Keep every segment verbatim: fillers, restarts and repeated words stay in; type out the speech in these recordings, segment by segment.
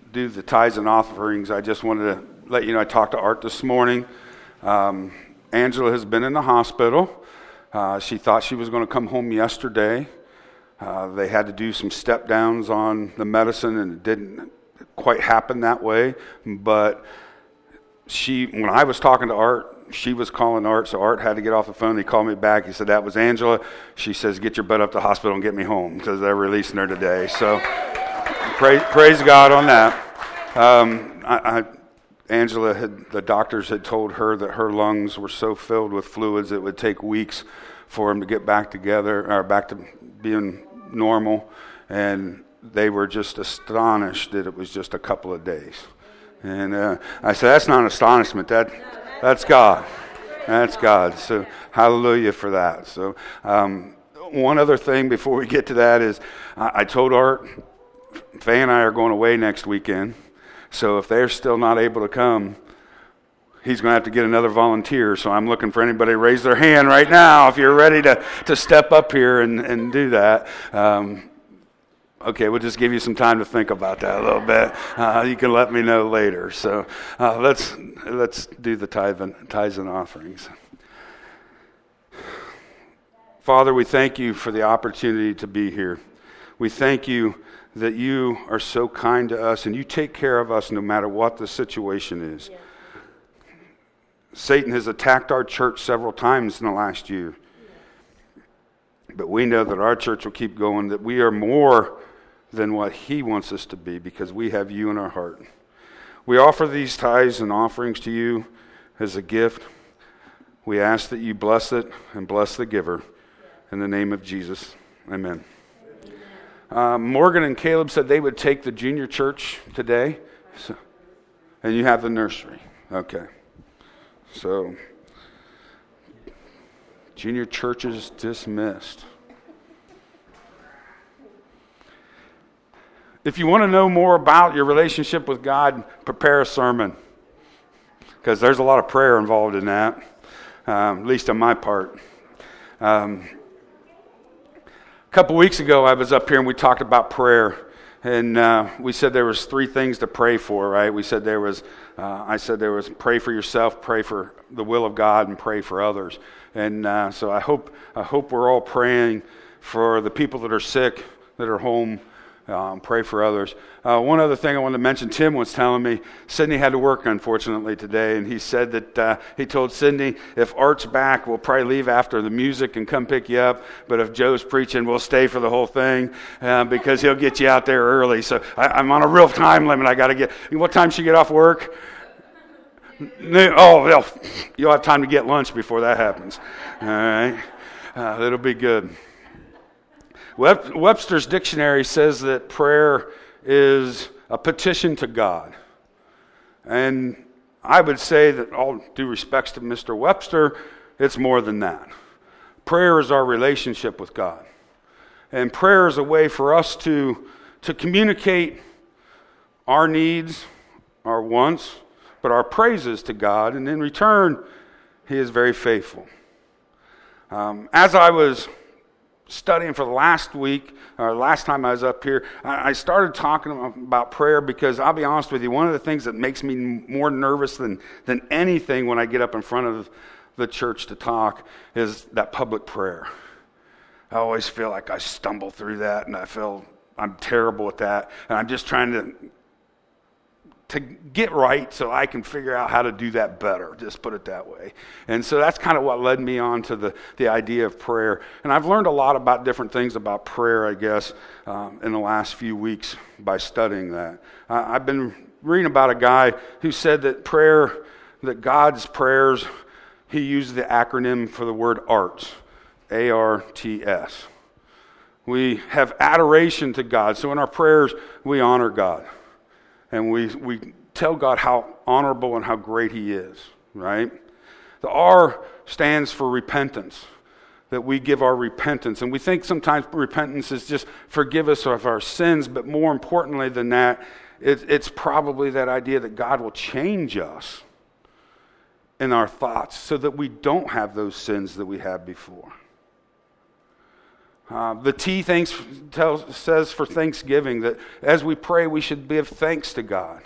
do the tithes and offerings, I just wanted to let you know I talked to Art this morning. Um, Angela has been in the hospital. Uh, she thought she was going to come home yesterday. Uh, they had to do some step downs on the medicine, and it didn't quite happen that way. But she, when I was talking to Art, she was calling Art, so Art had to get off the phone. He called me back. He said, that was Angela. She says, get your butt up to the hospital and get me home, because they're releasing her today. So praise, praise God on that. Um, I, I, Angela, had, the doctors had told her that her lungs were so filled with fluids it would take weeks for them to get back together, or back to being normal. And they were just astonished that it was just a couple of days. And uh, I said, that's not an astonishment. That That's God. That's God. So hallelujah for that. So um, one other thing before we get to that is I, I told Art, Faye and I are going away next weekend. So if they're still not able to come, he's going to have to get another volunteer. So I'm looking for anybody to raise their hand right now if you're ready to, to step up here and, and do that. Um, Okay, we'll just give you some time to think about that a little bit. Uh, you can let me know later. So uh, let's let's do the tithe and, tithes and offerings. Father, we thank you for the opportunity to be here. We thank you that you are so kind to us and you take care of us no matter what the situation is. Yeah. Satan has attacked our church several times in the last year. Yeah. But we know that our church will keep going, that we are more than what he wants us to be because we have you in our heart. We offer these tithes and offerings to you as a gift. We ask that you bless it and bless the giver. In the name of Jesus, amen. Uh, Morgan and Caleb said they would take the junior church today. So, and you have the nursery. Okay. So, junior church is dismissed. If you want to know more about your relationship with God, prepare a sermon, because there's a lot of prayer involved in that, um, at least on my part. Um, a couple weeks ago, I was up here and we talked about prayer, and uh, we said there was three things to pray for, right? We said there was, uh, I said there was pray for yourself, pray for the will of God, and pray for others. And uh, so I hope I hope we're all praying for the people that are sick, that are home. Um, pray for others. Uh, one other thing I wanted to mention, Tim was telling me, Sydney had to work, unfortunately, today, and he said that uh, he told Sydney, if Art's back, we'll probably leave after the music and come pick you up, but if Joe's preaching, we'll stay for the whole thing uh, because he'll get you out there early. So I, I'm on a real time limit. I got to get, what time should you get off work? Oh, well, you'll have time to get lunch before that happens. All right? Uh, it'll be good. Webster's dictionary says that prayer is a petition to God. And I would say that, all due respects to Mister Webster, it's more than that. Prayer is our relationship with God. And prayer is a way for us to, to communicate our needs, our wants, but our praises to God. And in return, He is very faithful. Um, as I was studying for the last week, or last time I was up here, I started talking about prayer because I'll be honest with you, one of the things that makes me more nervous than, than anything when I get up in front of the church to talk is that public prayer. I always feel like I stumble through that, and I feel I'm terrible at that, and I'm just trying to to get right so I can figure out how to do that better, just put it that way. And so that's kind of what led me on to the, the idea of prayer. And I've learned a lot about different things about prayer, I guess, um, in the last few weeks by studying that. Uh, I've been reading about a guy who said that prayer, that God's prayers, he used the acronym for the word ARTS, A R T S. We have adoration to God. So in our prayers, we honor God. And we we tell God how honorable and how great He is, right? The R stands for repentance, that we give our repentance. And we think sometimes repentance is just forgive us of our sins, but more importantly than that, it, it's probably that idea that God will change us in our thoughts so that we don't have those sins that we had before. Uh, the T thanks, tells, says for thanksgiving that as we pray, we should give thanks to God.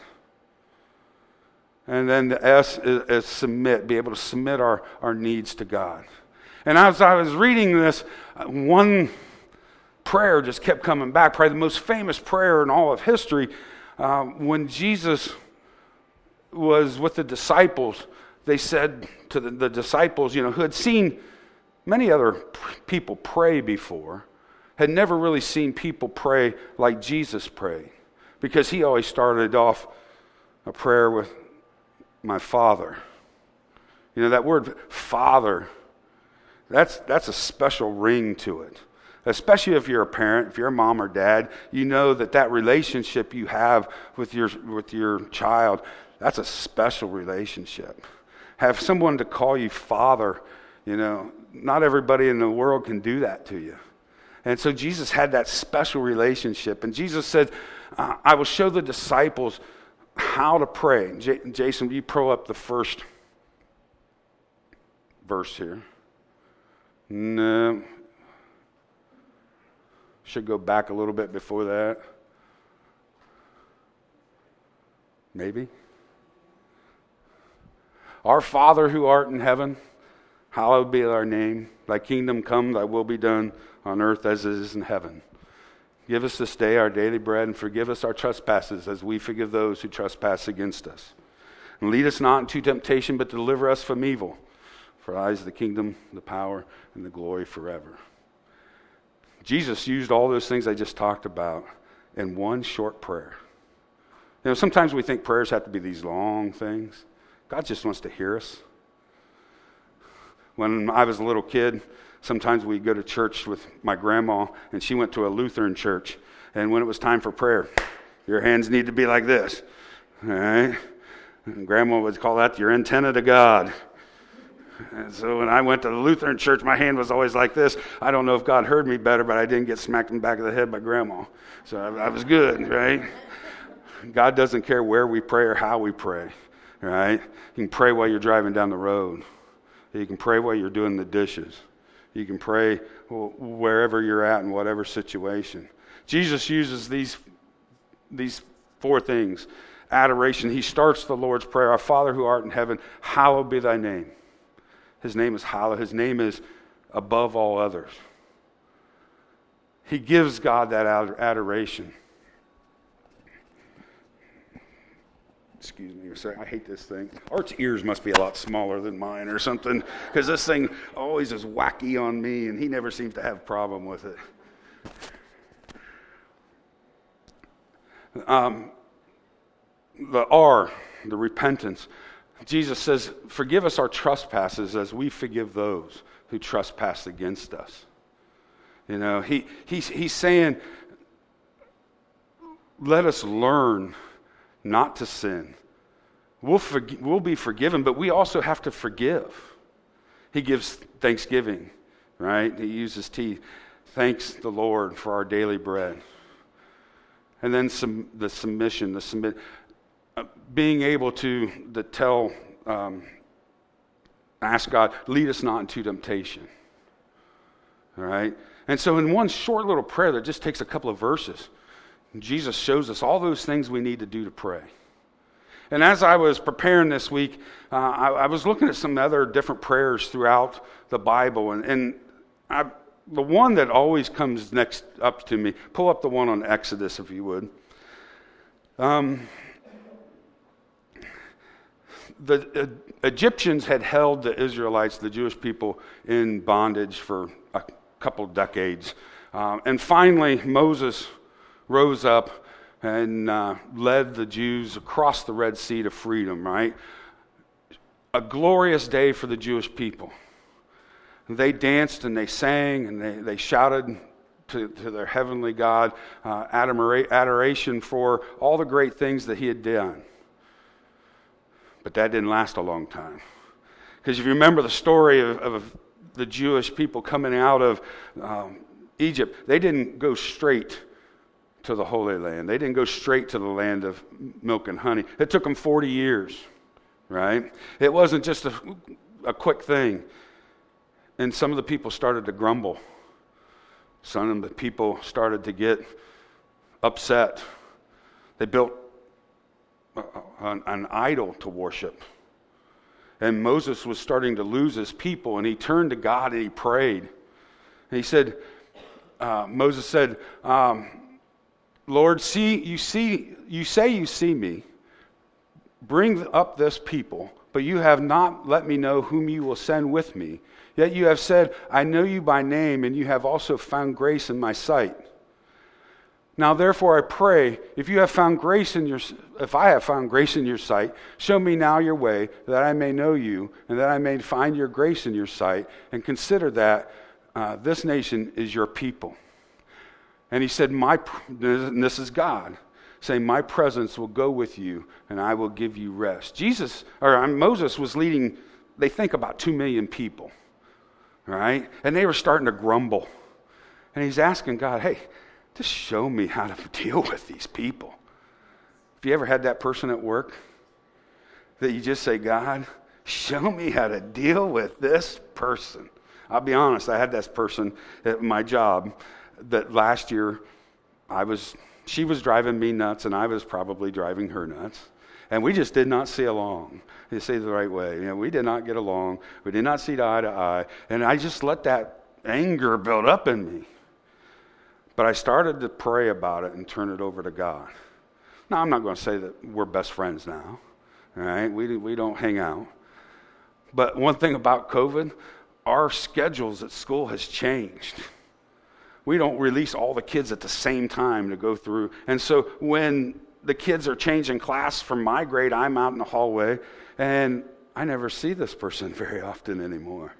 And then the S is, is submit, be able to submit our, our needs to God. And as I was reading this, one prayer just kept coming back, probably the most famous prayer in all of history. Uh, when Jesus was with the disciples, they said to the, the disciples, you know, who had seen many other people pray before, had never really seen people pray like Jesus prayed, because he always started off a prayer with, my Father. You know, that word Father, that's that's a special ring to it. Especially if you're a parent, if you're a mom or dad, you know that that relationship you have with your with your child, that's a special relationship. Have someone to call you Father, you know, not everybody in the world can do that to you. And so Jesus had that special relationship. And Jesus said, uh, I will show the disciples how to pray. J- Jason, will you pull up the first verse here? No. Should go back a little bit before that. Maybe. Our Father who art in heaven, hallowed be thy name. Thy kingdom come, thy will be done on earth as it is in heaven. Give us this day our daily bread, and forgive us our trespasses as we forgive those who trespass against us. And lead us not into temptation, but deliver us from evil. For thine is the kingdom, the power, and the glory forever. Jesus used all those things I just talked about in one short prayer. You know, sometimes we think prayers have to be these long things. God just wants to hear us. When I was a little kid, sometimes we'd go to church with my grandma, and she went to a Lutheran church. And when it was time for prayer, your hands need to be like this. All right? And grandma would call that your antenna to God. And so when I went to the Lutheran church, my hand was always like this. I don't know if God heard me better, but I didn't get smacked in the back of the head by grandma. So I, I was good, right? God doesn't care where we pray or how we pray, right? You can pray while you're driving down the road. You can pray while you're doing the dishes. You can pray wherever you're at in whatever situation. Jesus uses these, these four things. Adoration. He starts the Lord's Prayer. Our Father who art in heaven, hallowed be thy name. His name is hallowed. His name is above all others. He gives God that adoration. Excuse me a second. I hate this thing. Art's ears must be a lot smaller than mine or something, because this thing always is wacky on me, and he never seems to have a problem with it. Um, the R, the repentance. Jesus says, forgive us our trespasses as we forgive those who trespass against us. You know, he he's, he's saying, let us learn not to sin. We'll, forg- we'll be forgiven, but we also have to forgive. He gives thanksgiving, right? He uses T. Thanks the Lord for our daily bread. And then some, the submission, the submit, uh, being able to, to tell, um, ask God, lead us not into temptation. All right? And so in one short little prayer that just takes a couple of verses, Jesus shows us all those things we need to do to pray. And as I was preparing this week, uh, I, I was looking at some other different prayers throughout the Bible. And, and I, the one that always comes next up to me, pull up the one on Exodus if you would. Um, the uh, Egyptians had held the Israelites, the Jewish people, in bondage for a couple decades. Um, and finally, Moses rose up and uh, led the Jews across the Red Sea to freedom, right? A glorious day for the Jewish people. They danced and they sang and they, they shouted to, to their heavenly God, uh, adoration for all the great things that he had done. But that didn't last a long time. Because if you remember the story of, of the Jewish people coming out of um, Egypt, they didn't go straight to the Holy Land. They didn't go straight to the land of milk and honey. It took them forty years, right? It wasn't just a, a quick thing. And some of the people started to grumble Some of the people started to get upset. They built an, an idol to worship. And Moses was starting to lose his people, and he turned to God and he prayed. And he said, uh, Moses said, um, Lord, see, you see, you say you see me. Bring up this people, but you have not let me know whom you will send with me. Yet you have said, I know you by name, and you have also found grace in my sight. Now therefore I pray, if you have found grace in your, if I have found grace in your sight, show me now your way, that I may know you, and that I may find your grace in your sight, and consider that uh, this nation is your people. And he said, my, and this is God, saying, my presence will go with you, and I will give you rest. Jesus, or Moses was leading, they think about two million people, right? And they were starting to grumble. And he's asking God, hey, just show me how to deal with these people. Have you ever had that person at work that you just say, God, show me how to deal with this person? I'll be honest, I had this person at my job that last year I was, she was driving me nuts and I was probably driving her nuts. And we just did not see along. You say it the right way. You know, we did not get along. We did not see eye to eye. And I just let that anger build up in me. But I started to pray about it and turn it over to God. Now, I'm not going to say that we're best friends now. All right? We, we don't hang out. But one thing about COVID, our schedules at school has changed. We don't release all the kids at the same time to go through. And so when the kids are changing class from my grade, I'm out in the hallway, and I never see this person very often anymore.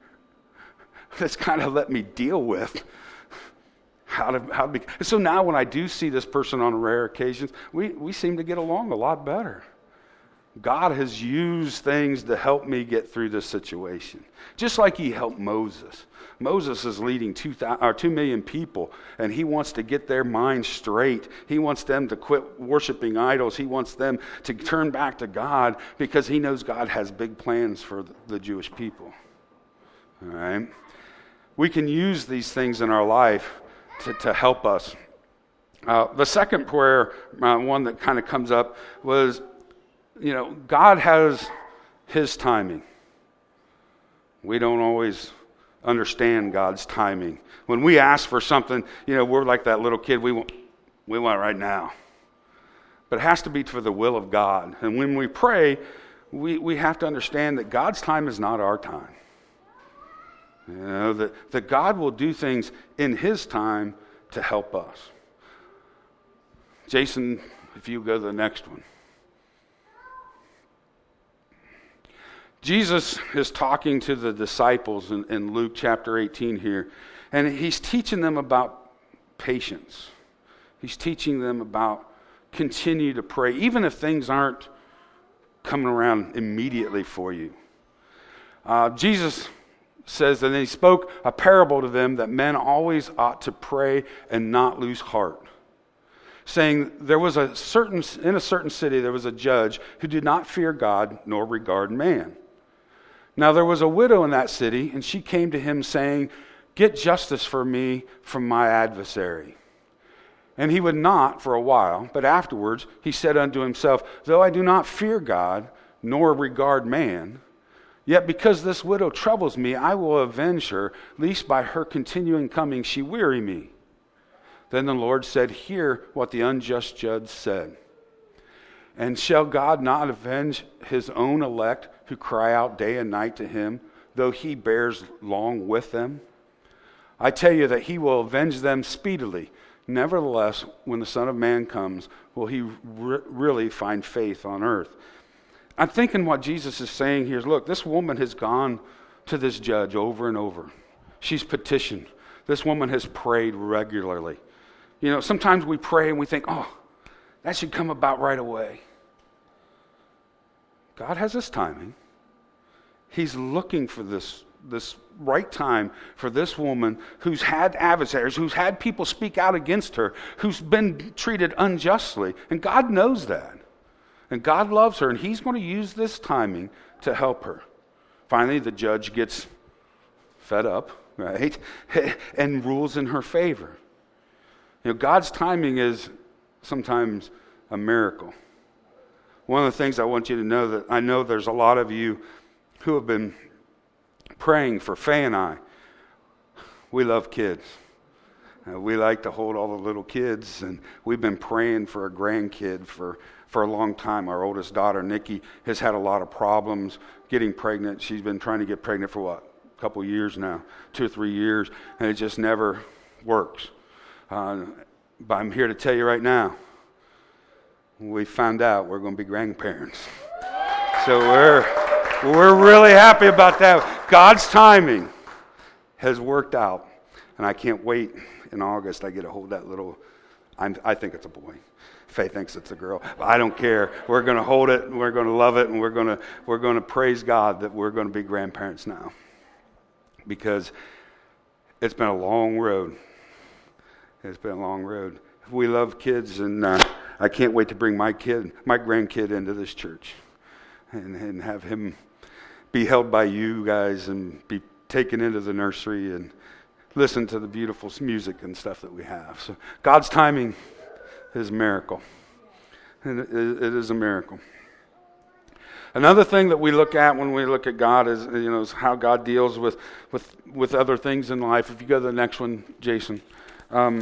That's kind of let me deal with how to how to be. So now when I do see this person on rare occasions, we, we seem to get along a lot better. God has used things to help me get through this situation. Just like he helped Moses. Moses is leading two, or two million people, and he wants to get their minds straight. He wants them to quit worshiping idols. He wants them to turn back to God because he knows God has big plans for the Jewish people. All right? We can use these things in our life to, to help us. Uh, the second prayer, uh, one that kind of comes up, was, you know, God has his timing. We don't always understand God's timing. When we ask for something, you know, we're like that little kid, we want, we want it right now. But it has to be for the will of God. And when we pray, we, we have to understand that God's time is not our time. You know, that, that God will do things in his time to help us. Jason, if you go to the next one. Jesus is talking to the disciples in, in Luke chapter eighteen here, and he's teaching them about patience. He's teaching them about continue to pray, even if things aren't coming around immediately for you. Uh, Jesus says, and he spoke a parable to them that men always ought to pray and not lose heart, saying there was a certain in a certain city there was a judge who did not fear God nor regard man. Now there was a widow in that city, and she came to him saying, get justice for me from my adversary. And he would not for a while, but afterwards he said unto himself, though I do not fear God nor regard man, yet because this widow troubles me, I will avenge her, lest by her continuing coming she weary me. Then the Lord said, hear what the unjust judge said. And shall God not avenge his own elect who cry out day and night to him, though he bears long with them? I tell you that he will avenge them speedily. Nevertheless, when the Son of Man comes, will he re- really find faith on earth? I'm thinking what Jesus is saying here is, look, this woman has gone to this judge over and over. She's petitioned. This woman has prayed regularly. You know, sometimes we pray and we think, oh, that should come about right away. God has his timing. He's looking for this, this right time for this woman who's had adversaries, who's had people speak out against her, who's been treated unjustly. And God knows that. And God loves her, and he's going to use this timing to help her. Finally, the judge gets fed up right? And rules in her favor. You know, God's timing is sometimes a miracle. One of the things I want you to know, that I know there's a lot of you who have been praying for Faye and I. We love kids. Uh, we like to hold all the little kids, and we've been praying for a grandkid for, for a long time. Our oldest daughter, Nikki, has had a lot of problems getting pregnant. She's been trying to get pregnant for what, a couple years now, two or three years, and it just never works. Uh, but I'm here to tell you right now, we found out we're going to be grandparents. So we're we're really happy about that. God's timing has worked out, and I can't wait. In August, I get to hold that little, I'm, I think it's a boy. Faye thinks it's a girl. I don't care. We're going to hold it, and we're going to love it, and we're going to we're going to praise God that we're going to be grandparents now. Because it's been a long road. It's been a long road. We love kids, and uh, I can't wait to bring my kid, my grandkid into this church and, and have him be held by you guys and be taken into the nursery and listen to the beautiful music and stuff that we have. So God's timing is a miracle. And it, it is a miracle. Another thing that we look at when we look at God is, you know, is how God deals with, with, with other things in life. If you go to the next one, Jason. Um,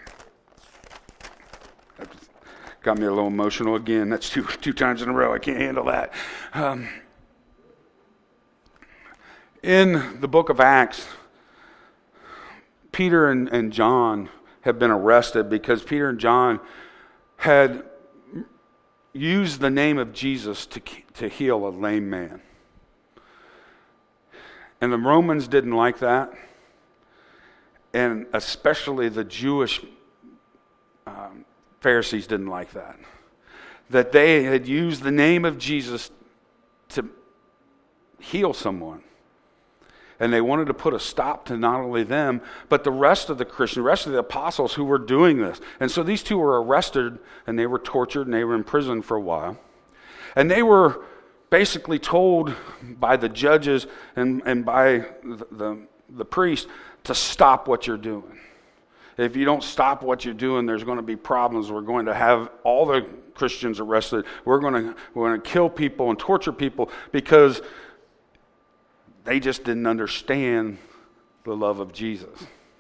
that got me a little emotional again. That's two two times in a row. I can't handle that. Um, in the book of Acts, Peter and, and John have been arrested because Peter and John had used the name of Jesus to, to heal a lame man. And the Romans didn't like that. And especially the Jewish um, Pharisees didn't like that. That they had used the name of Jesus to heal someone. And they wanted to put a stop to not only them, but the rest of the Christians, the rest of the apostles who were doing this. And so these two were arrested, and they were tortured, and they were in prison for a while. And they were basically told by the judges and, and by the, the, the priest to stop what you're doing. If you don't stop what you're doing, there's going to be problems. We're going to have all the Christians arrested. We're going to, we're going to kill people and torture people because they just didn't understand the love of Jesus.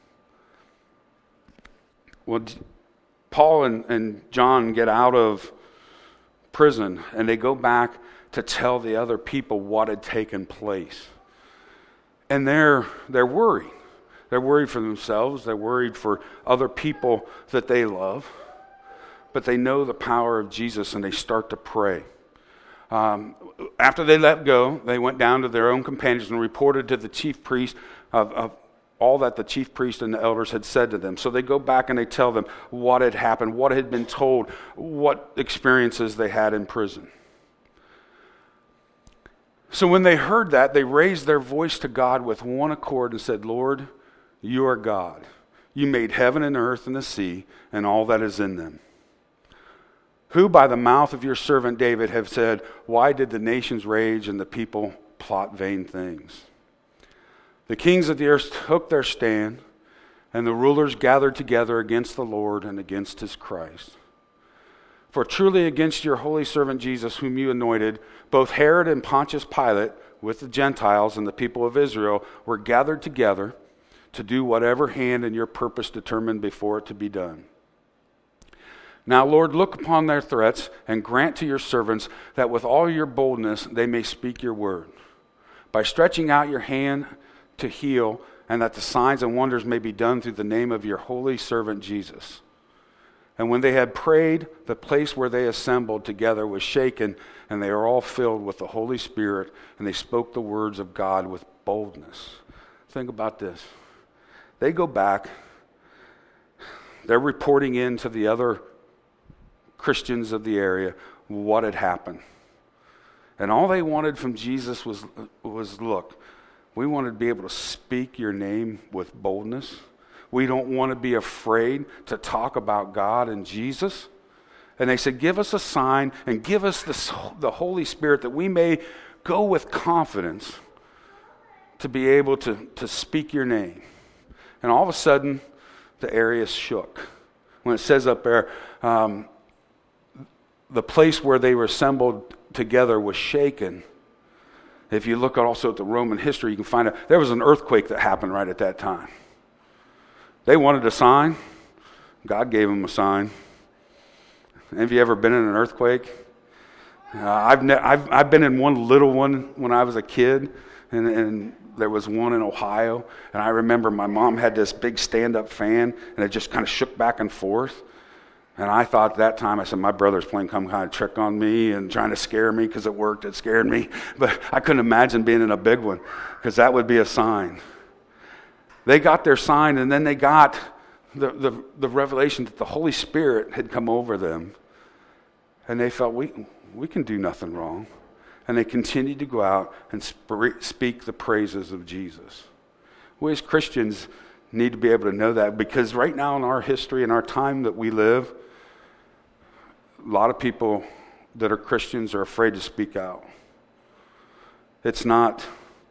Well, Paul and, and John get out of prison, and they go back to tell the other people what had taken place. And they're they're worried. They're worried for themselves. They're worried for other people that they love. But they know the power of Jesus, and they start to pray. Um, after they let go, they went down to their own companions and reported to the chief priest of, of all that the chief priest and the elders had said to them. So they go back and they tell them what had happened, what had been told, what experiences they had in prison. So when they heard that, they raised their voice to God with one accord and said, "Lord, you are God. You made heaven and earth and the sea and all that is in them. Who by the mouth of your servant David have said, why did the nations rage and the people plot vain things? The kings of the earth took their stand, and the rulers gathered together against the Lord and against his Christ. For truly against your holy servant Jesus, whom you anointed, both Herod and Pontius Pilate, with the Gentiles and the people of Israel, were gathered together to do whatever hand and your purpose determined before it to be done. Now, Lord, look upon their threats and grant to your servants that with all your boldness they may speak your word, by stretching out your hand to heal, and that the signs and wonders may be done through the name of your holy servant Jesus." And when they had prayed, the place where they assembled together was shaken, and they were all filled with the Holy Spirit, and they spoke the words of God with boldness. Think about this. They go back, they're reporting in to the other Christians of the area what had happened. And all they wanted from Jesus was, was look, we want to be able to speak your name with boldness. We don't want to be afraid to talk about God and Jesus. And they said, give us a sign and give us the, the Holy Spirit that we may go with confidence to be able to, to speak your name. And all of a sudden, the area shook. When it says up there, um, the place where they were assembled together was shaken. If you look also at the Roman history, you can find out there was an earthquake that happened right at that time. They wanted a sign. God gave them a sign. Have you ever been in an earthquake? Uh, I've, ne- I've I've been in one little one when I was a kid, and, and there was one in Ohio, and I remember my mom had this big stand-up fan, and it just kind of shook back and forth. And I thought at that time, I said, my brother's playing some kind of trick on me and trying to scare me because it worked. It scared me. But I couldn't imagine being in a big one because that would be a sign. They got their sign, and then they got the, the, the revelation that the Holy Spirit had come over them. And they felt, we, we can do nothing wrong. And they continued to go out and sp- speak the praises of Jesus. We as Christians need to be able to know that, because right now in our history, in our time that we live, a lot of people that are Christians are afraid to speak out. It's not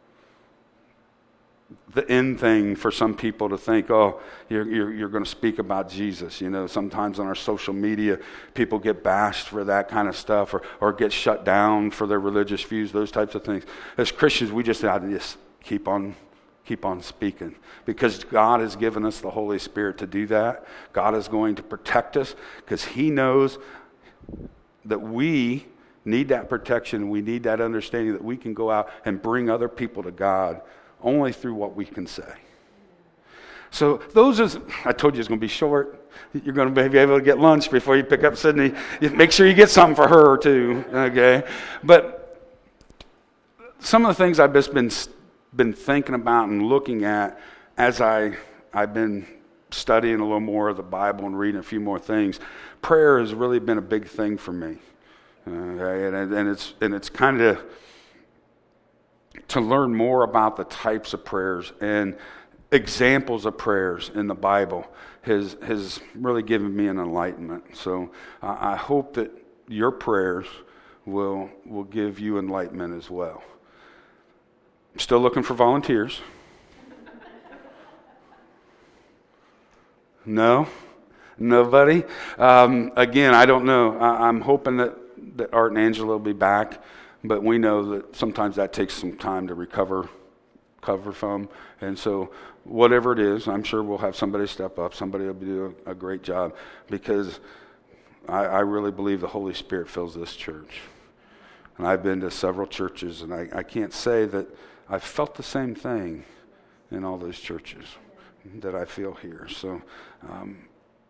the end thing for some people to think, oh, you're, you're, you're going to speak about Jesus. You know, sometimes on our social media, people get bashed for that kind of stuff, or, or get shut down for their religious views, those types of things. As Christians, we just have to just keep on Keep on speaking, because God has given us the Holy Spirit to do that. God is going to protect us because He knows that we need that protection. We need that understanding that we can go out and bring other people to God only through what we can say. So those is, I told you it's going to be short. You're going to be able to get lunch before you pick up Sydney. Make sure you get something for her too, okay? But some of the things I've just been been thinking about and looking at as I, I've been studying a little more of the Bible and reading a few more things, prayer has really been a big thing for me. Uh, and, and it's and it's kind of to learn more about the types of prayers and examples of prayers in the Bible has, has really given me an enlightenment. So uh, I hope that your prayers will will give you enlightenment as well. Still looking for volunteers. No? Nobody? Um, again, I don't know. I, I'm hoping that, that Art and Angela will be back, but we know that sometimes that takes some time to recover cover from. And so whatever it is, I'm sure we'll have somebody step up. Somebody will do a, a great job, because I, I really believe the Holy Spirit fills this church. And I've been to several churches, and I, I can't say that I've felt the same thing in all those churches that I feel here. So um,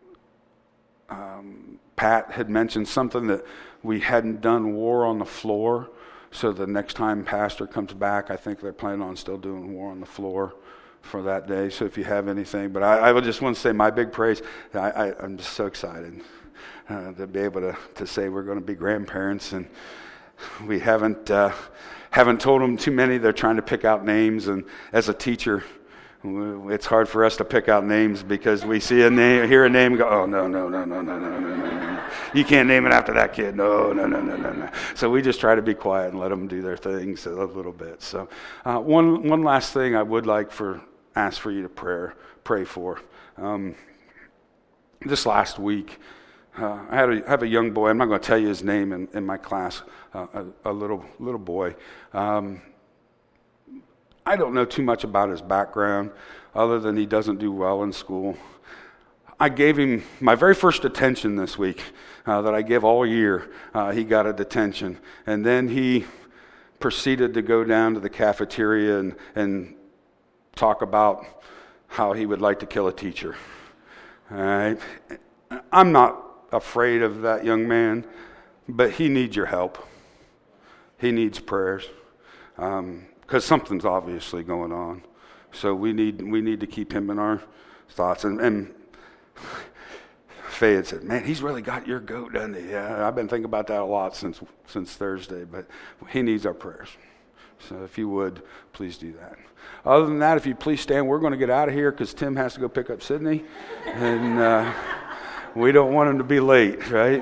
um, Pat had mentioned something that we hadn't done War on the Floor. So the next time Pastor comes back, I think they're planning on still doing War on the Floor for that day. So if you have anything, but I, I would just want to say my big praise. I, I, I'm just so excited uh, to be able to, to say we're going to be grandparents, and we haven't uh, haven't told them too many. They're trying to pick out names, and as a teacher, it's hard for us to pick out names because we see a name, hear a name, and go, oh no, no, no, no, no, no, no, no, no, you can't name it after that kid. No, no, no, no, no, no. So we just try to be quiet and let them do their things a little bit. So uh, one one last thing I would like for ask for you to pray pray for. Um, this last week, uh, I had a, I have a young boy. I'm not going to tell you his name in, in my class. Uh, a, a little little boy. Um, I don't know too much about his background, other than he doesn't do well in school. I gave him my very first detention this week uh, that I give all year. Uh, he got a detention, and then he proceeded to go down to the cafeteria and, and talk about how he would like to kill a teacher. All right. I'm not afraid of that young man, but he needs your help. He needs prayers, because um, something's obviously going on. So we need we need to keep him in our thoughts. And, and Faye had said, "Man, he's really got your goat, doesn't he?" Yeah, I've been thinking about that a lot since since Thursday. But he needs our prayers. So if you would, please do that. Other than that, if you please stand, we're going to get out of here because Tim has to go pick up Sydney, and uh, we don't want him to be late, right?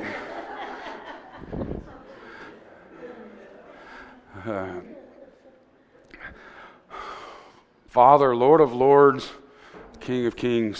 Uh, Father, Lord of lords, King of kings,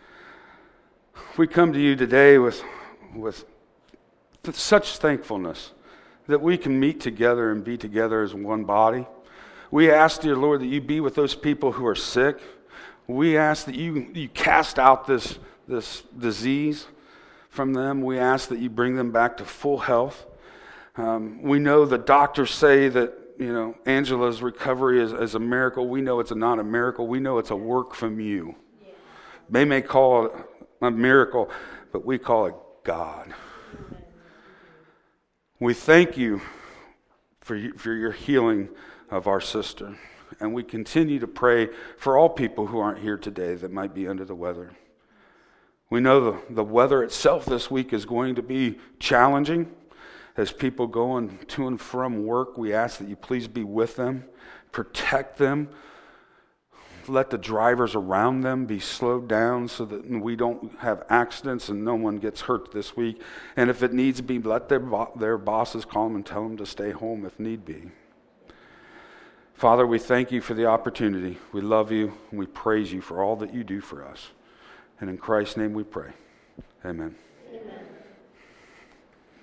we come to you today with, with such thankfulness that we can meet together and be together as one body. We ask, dear Lord, that you be with those people who are sick. We ask that you, you cast out this, this disease from them. We ask that you bring them back to full health. Um, we know the doctors say that, you know, Angela's recovery is, is a miracle. We know it's a, not a miracle. We know it's a work from you. Yeah. They may call it a miracle, but we call it God. Amen. We thank you for, you for your healing of our sister. And we continue to pray for all people who aren't here today that might be under the weather. We know the, the weather itself this week is going to be challenging. As people going to and from work, we ask that you please be with them, protect them, let the drivers around them be slowed down so that we don't have accidents and no one gets hurt this week. And if it needs to be, let their, their bosses call them and tell them to stay home if need be. Father, we thank you for the opportunity. We love you and we praise you for all that you do for us. And in Christ's name we pray. Amen.